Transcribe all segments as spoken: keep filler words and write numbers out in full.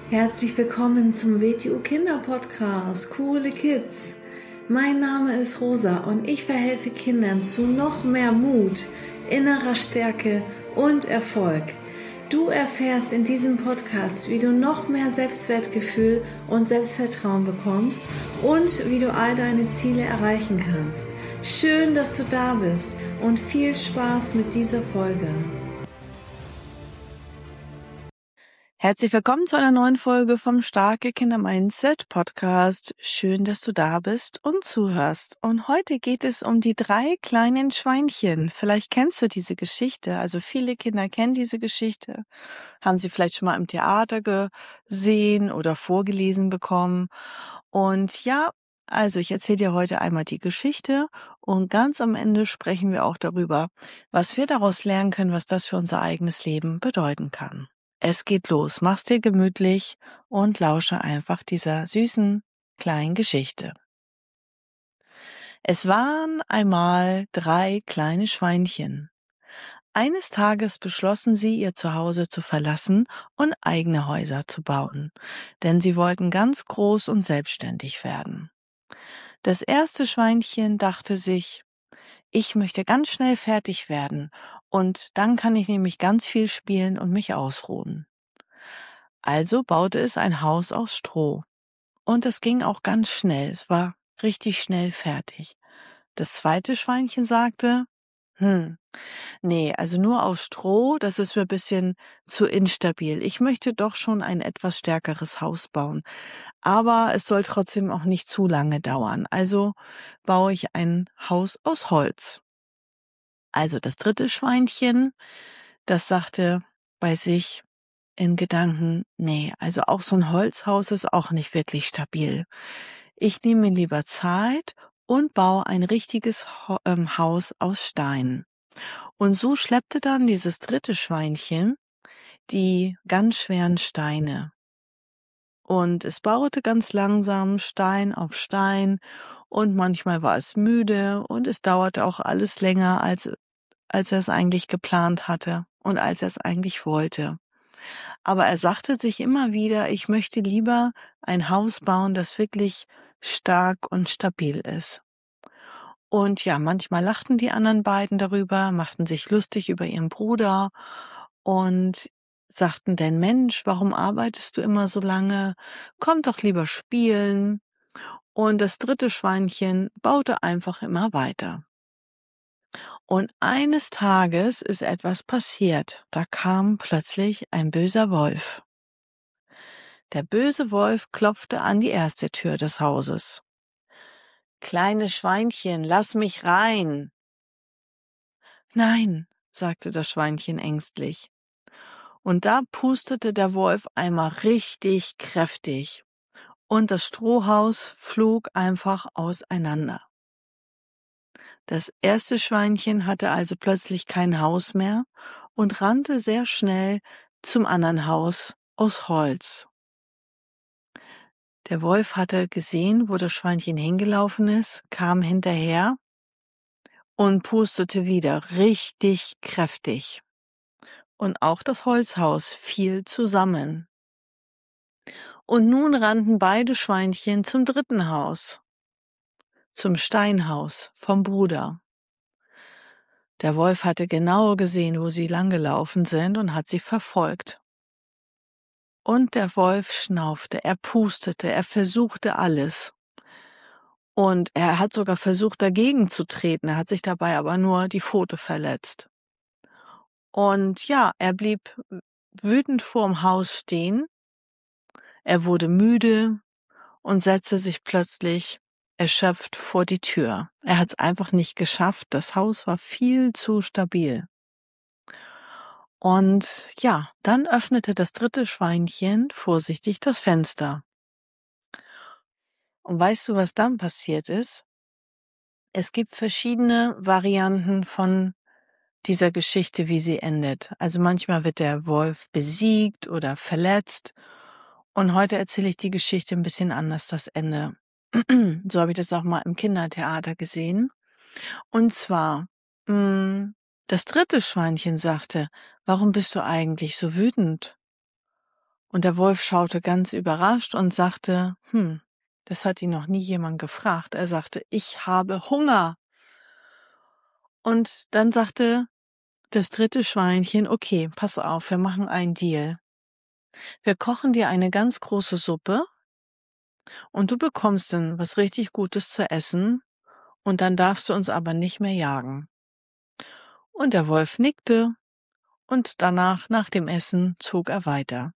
Herzlich willkommen zum W T U Kinder Podcast, Coole Kids. Mein Name ist Rosa und ich verhelfe Kindern zu noch mehr Mut, innerer Stärke und Erfolg. Du erfährst in diesem Podcast, wie du noch mehr Selbstwertgefühl und Selbstvertrauen bekommst und wie du all deine Ziele erreichen kannst. Schön, dass du da bist und viel Spaß mit dieser Folge. Herzlich willkommen zu einer neuen Folge vom Starke Kinder Mindset Podcast. Schön, dass du da bist und zuhörst. Und heute geht es um die drei kleinen Schweinchen. Vielleicht kennst du diese Geschichte. Also viele Kinder kennen diese Geschichte. Haben sie vielleicht schon mal im Theater gesehen oder vorgelesen bekommen. Und ja, also ich erzähle dir heute einmal die Geschichte und ganz am Ende sprechen wir auch darüber, was wir daraus lernen können, was das für unser eigenes Leben bedeuten kann. Es geht los, mach's dir gemütlich und lausche einfach dieser süßen kleinen Geschichte. Es waren einmal drei kleine Schweinchen. Eines Tages beschlossen sie, ihr Zuhause zu verlassen und eigene Häuser zu bauen, denn sie wollten ganz groß und selbstständig werden. Das erste Schweinchen dachte sich, ich möchte ganz schnell fertig werden und dann kann ich nämlich ganz viel spielen und mich ausruhen. Also baute es ein Haus aus Stroh. Und es ging auch ganz schnell. Es war richtig schnell fertig. Das zweite Schweinchen sagte, hm, nee, also nur aus Stroh, das ist mir ein bisschen zu instabil. Ich möchte doch schon ein etwas stärkeres Haus bauen. Aber es soll trotzdem auch nicht zu lange dauern. Also baue ich ein Haus aus Holz. Also das dritte Schweinchen, das sagte bei sich, in Gedanken, nee, also auch so ein Holzhaus ist auch nicht wirklich stabil. Ich nehme mir lieber Zeit und baue ein richtiges Ho- ähm, Haus aus Stein. Und so schleppte dann dieses dritte Schweinchen die ganz schweren Steine. Und es baute ganz langsam Stein auf Stein und manchmal war es müde und es dauerte auch alles länger, als, als er es eigentlich geplant hatte und als er es eigentlich wollte. Aber er sagte sich immer wieder, ich möchte lieber ein Haus bauen, das wirklich stark und stabil ist. Und ja, manchmal lachten die anderen beiden darüber, machten sich lustig über ihren Bruder und sagten, denn Mensch, warum arbeitest du immer so lange? Komm doch lieber spielen. Und das dritte Schweinchen baute einfach immer weiter. Und eines Tages ist etwas passiert. Da kam plötzlich ein böser Wolf. Der böse Wolf klopfte an die erste Tür des Hauses. »Kleine Schweinchen, lass mich rein!« »Nein«, sagte das Schweinchen ängstlich. Und da pustete der Wolf einmal richtig kräftig. Und das Strohhaus flog einfach auseinander. Das erste Schweinchen hatte also plötzlich kein Haus mehr und rannte sehr schnell zum anderen Haus aus Holz. Der Wolf hatte gesehen, wo das Schweinchen hingelaufen ist, kam hinterher und pustete wieder richtig kräftig. Und auch das Holzhaus fiel zusammen. Und nun rannten beide Schweinchen zum dritten Haus, zum Steinhaus vom Bruder. Der Wolf hatte genau gesehen, wo sie langgelaufen sind und hat sie verfolgt. Und der Wolf schnaufte, er pustete, er versuchte alles. Und er hat sogar versucht, dagegen zu treten. Er hat sich dabei aber nur die Pfote verletzt. Und ja, er blieb wütend vorm Haus stehen. Er wurde müde und setzte sich plötzlich erschöpft vor die Tür. Er hat es einfach nicht geschafft. Das Haus war viel zu stabil. Und ja, dann öffnete das dritte Schweinchen vorsichtig das Fenster. Und weißt du, was dann passiert ist? Es gibt verschiedene Varianten von dieser Geschichte, wie sie endet. Also manchmal wird der Wolf besiegt oder verletzt. Und heute erzähle ich die Geschichte ein bisschen anders, das Ende. So habe ich das auch mal im Kindertheater gesehen. Und zwar, mh, das dritte Schweinchen sagte, warum bist du eigentlich so wütend? Und der Wolf schaute ganz überrascht und sagte, hm, das hat ihn noch nie jemand gefragt. Er sagte, ich habe Hunger. Und dann sagte das dritte Schweinchen, okay, pass auf, wir machen einen Deal. Wir kochen dir eine ganz große Suppe und du bekommst dann was richtig Gutes zu essen und dann darfst du uns aber nicht mehr jagen. Und der Wolf nickte und danach, nach dem Essen, zog er weiter.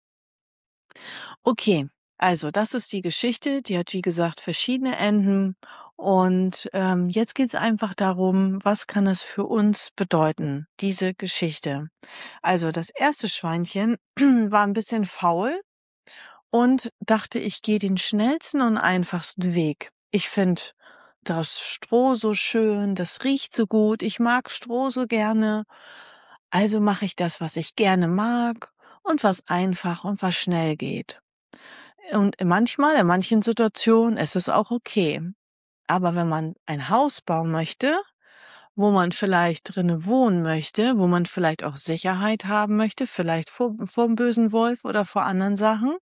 Okay, also das ist die Geschichte, die hat wie gesagt verschiedene Enden und ähm, jetzt geht es einfach darum, was kann es für uns bedeuten, diese Geschichte. Also das erste Schweinchen war ein bisschen faul und dachte, ich gehe den schnellsten und einfachsten Weg. Ich finde das Stroh so schön, das riecht so gut, ich mag Stroh so gerne, also mache ich das, was ich gerne mag und was einfach und was schnell geht. Und manchmal, in manchen Situationen ist es auch okay. Aber wenn man ein Haus bauen möchte, wo man vielleicht drinnen wohnen möchte, wo man vielleicht auch Sicherheit haben möchte, vielleicht vor, vor dem bösen Wolf oder vor anderen Sachen,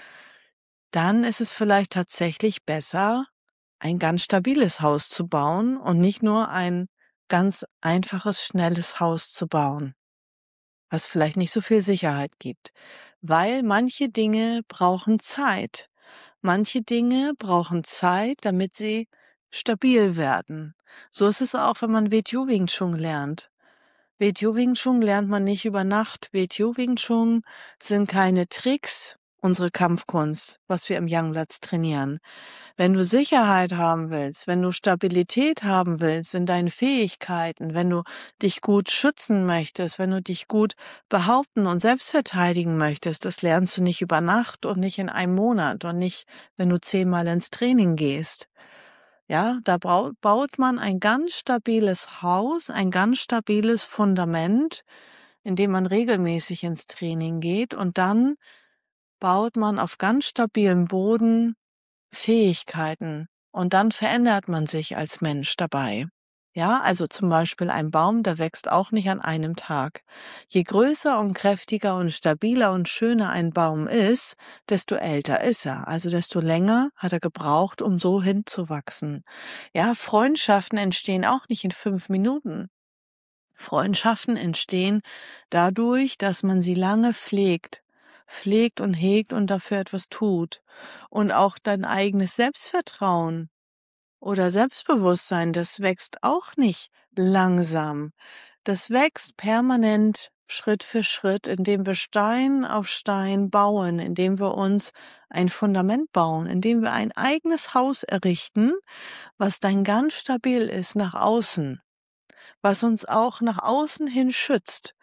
dann ist es vielleicht tatsächlich besser, ein ganz stabiles Haus zu bauen und nicht nur ein ganz einfaches, schnelles Haus zu bauen, was vielleicht nicht so viel Sicherheit gibt. Weil manche Dinge brauchen Zeit. Manche Dinge brauchen Zeit, damit sie stabil werden. So ist es auch, wenn man W T U Wing Chun lernt. W T U Wing Chun lernt man nicht über Nacht. W T U Wing Chun sind keine Tricks, unsere Kampfkunst, was wir im Youngblatts trainieren. Wenn du Sicherheit haben willst, wenn du Stabilität haben willst in deinen Fähigkeiten, wenn du dich gut schützen möchtest, wenn du dich gut behaupten und selbst verteidigen möchtest, das lernst du nicht über Nacht und nicht in einem Monat und nicht, wenn du zehnmal ins Training gehst. Ja, da baut man ein ganz stabiles Haus, ein ganz stabiles Fundament, in dem man regelmäßig ins Training geht und dann baut man auf ganz stabilem Boden Fähigkeiten und dann verändert man sich als Mensch dabei. Ja, also zum Beispiel ein Baum, der wächst auch nicht an einem Tag. Je größer und kräftiger und stabiler und schöner ein Baum ist, desto älter ist er. Also desto länger hat er gebraucht, um so hinzuwachsen. Ja, Freundschaften entstehen auch nicht in fünf Minuten. Freundschaften entstehen dadurch, dass man sie lange pflegt. pflegt und hegt und dafür etwas tut. Und auch dein eigenes Selbstvertrauen oder Selbstbewusstsein, das wächst auch nicht langsam. Das wächst permanent Schritt für Schritt, indem wir Stein auf Stein bauen, indem wir uns ein Fundament bauen, indem wir ein eigenes Haus errichten, was dann ganz stabil ist nach außen, was uns auch nach außen hin schützt.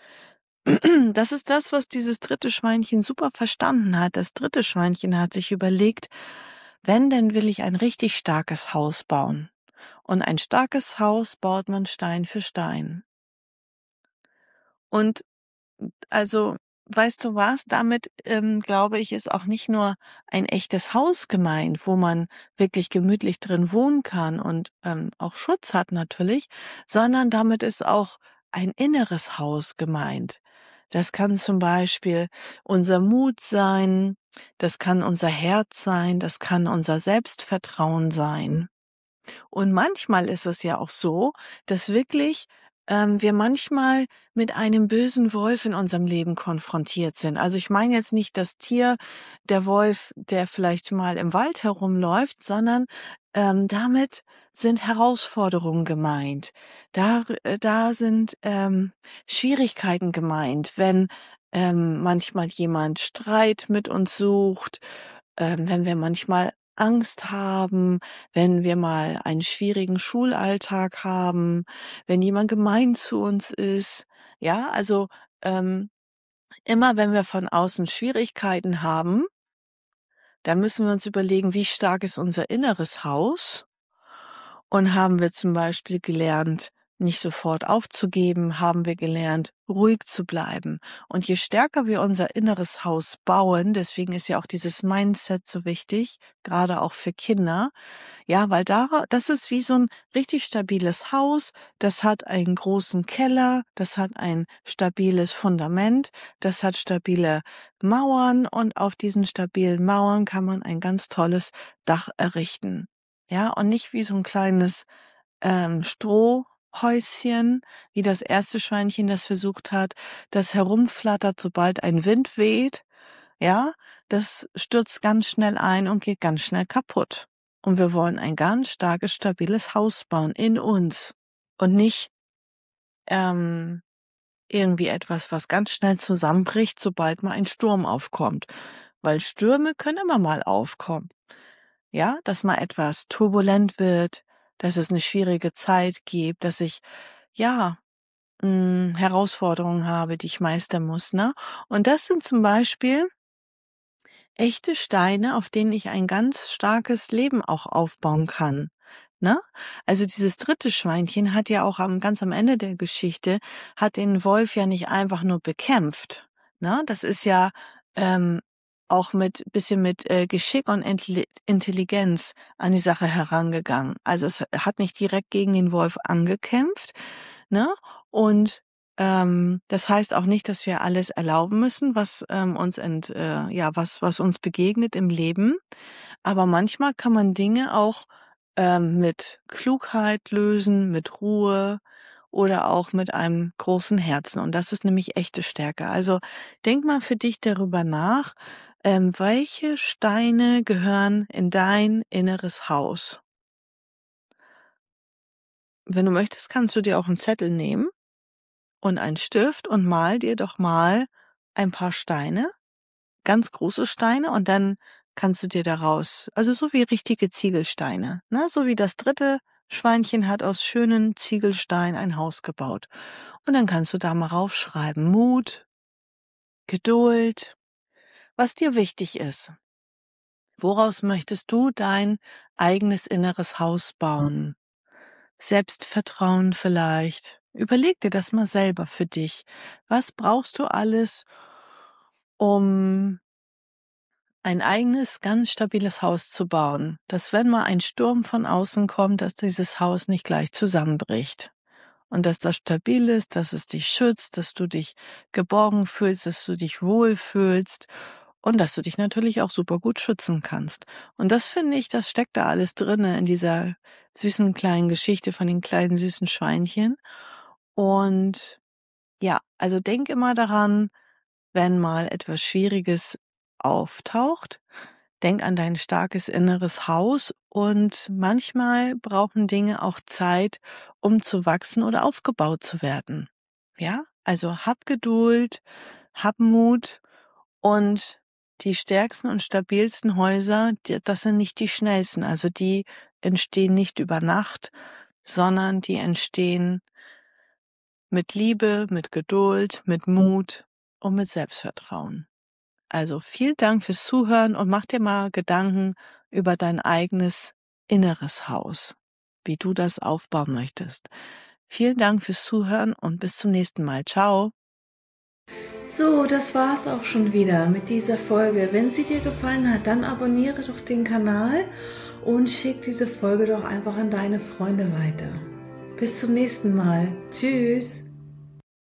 Das ist das, was dieses dritte Schweinchen super verstanden hat. Das dritte Schweinchen hat sich überlegt, wenn, dann will ich ein richtig starkes Haus bauen. Und ein starkes Haus baut man Stein für Stein. Und also, weißt du was, damit, ähm, glaube ich, ist auch nicht nur ein echtes Haus gemeint, wo man wirklich gemütlich drin wohnen kann und ähm, auch Schutz hat natürlich, sondern damit ist auch ein inneres Haus gemeint. Das kann zum Beispiel unser Mut sein, das kann unser Herz sein, das kann unser Selbstvertrauen sein. Und manchmal ist es ja auch so, dass wirklich ähm, wir manchmal mit einem bösen Wolf in unserem Leben konfrontiert sind. Also ich meine jetzt nicht das Tier, der Wolf, der vielleicht mal im Wald herumläuft, sondern ähm, damit sind Herausforderungen gemeint. Da, äh, da sind ähm, Schwierigkeiten gemeint, wenn ähm, manchmal jemand Streit mit uns sucht, ähm, wenn wir manchmal Angst haben, wenn wir mal einen schwierigen Schulalltag haben, wenn jemand gemein zu uns ist. Ja, also ähm, immer wenn wir von außen Schwierigkeiten haben, dann müssen wir uns überlegen, wie stark ist unser inneres Haus. Und haben wir zum Beispiel gelernt, nicht sofort aufzugeben, haben wir gelernt, ruhig zu bleiben. Und je stärker wir unser inneres Haus bauen, deswegen ist ja auch dieses Mindset so wichtig, gerade auch für Kinder, ja, weil da, das ist wie so ein richtig stabiles Haus, das hat einen großen Keller, das hat ein stabiles Fundament, das hat stabile Mauern und auf diesen stabilen Mauern kann man ein ganz tolles Dach errichten. Ja, und nicht wie so ein kleines ähm, Strohhäuschen, wie das erste Schweinchen das versucht hat, das herumflattert, sobald ein Wind weht. Ja, das stürzt ganz schnell ein und geht ganz schnell kaputt. Und wir wollen ein ganz starkes, stabiles Haus bauen in uns und nicht ähm, irgendwie etwas, was ganz schnell zusammenbricht, sobald mal ein Sturm aufkommt. Weil Stürme können immer mal aufkommen. Ja, dass mal etwas turbulent wird, dass es eine schwierige Zeit gibt, dass ich, ja, mh, Herausforderungen habe, die ich meistern muss, ne? Und das sind zum Beispiel echte Steine, auf denen ich ein ganz starkes Leben auch aufbauen kann. Ne? Also dieses dritte Schweinchen hat ja auch am ganz am Ende der Geschichte, hat den Wolf ja nicht einfach nur bekämpft. Ne? Das ist ja ähm, auch mit bisschen mit äh, Geschick und Intelli- Intelligenz an die Sache herangegangen. Also es hat nicht direkt gegen den Wolf angekämpft, ne? Und ähm, das heißt auch nicht, dass wir alles erlauben müssen, was ähm, uns ent, äh, ja was was uns begegnet im Leben. Aber manchmal kann man Dinge auch ähm, mit Klugheit lösen, mit Ruhe oder auch mit einem großen Herzen. Und das ist nämlich echte Stärke. Also denk mal für dich darüber nach, ähm, welche Steine gehören in dein inneres Haus. Wenn du möchtest, kannst du dir auch einen Zettel nehmen und einen Stift und mal dir doch mal ein paar Steine, ganz große Steine, und dann kannst du dir daraus, also so wie richtige Ziegelsteine, ne, so wie das dritte Schweinchen hat aus schönen Ziegelsteinen ein Haus gebaut. Und dann kannst du da mal raufschreiben: Mut, Geduld, was dir wichtig ist. Woraus möchtest du dein eigenes inneres Haus bauen? Selbstvertrauen vielleicht. Überleg dir das mal selber für dich. Was brauchst du alles, um ein eigenes, ganz stabiles Haus zu bauen, dass wenn mal ein Sturm von außen kommt, dass dieses Haus nicht gleich zusammenbricht und dass das stabil ist, dass es dich schützt, dass du dich geborgen fühlst, dass du dich wohlfühlst und dass du dich natürlich auch super gut schützen kannst. Und das finde ich, das steckt da alles drinne in dieser süßen kleinen Geschichte von den kleinen süßen Schweinchen. Und ja, also denk immer daran, wenn mal etwas Schwieriges auftaucht, denk an dein starkes inneres Haus, und manchmal brauchen Dinge auch Zeit, um zu wachsen oder aufgebaut zu werden. Ja, also hab Geduld, hab Mut, und die stärksten und stabilsten Häuser, die, das sind nicht die schnellsten, also die entstehen nicht über Nacht, sondern die entstehen mit Liebe, mit Geduld, mit Mut und mit Selbstvertrauen. Also vielen Dank fürs Zuhören und mach dir mal Gedanken über dein eigenes inneres Haus, wie du das aufbauen möchtest. Vielen Dank fürs Zuhören und bis zum nächsten Mal. Ciao. So, das war's auch schon wieder mit dieser Folge. Wenn sie dir gefallen hat, dann abonniere doch den Kanal und schick diese Folge doch einfach an deine Freunde weiter. Bis zum nächsten Mal. Tschüss.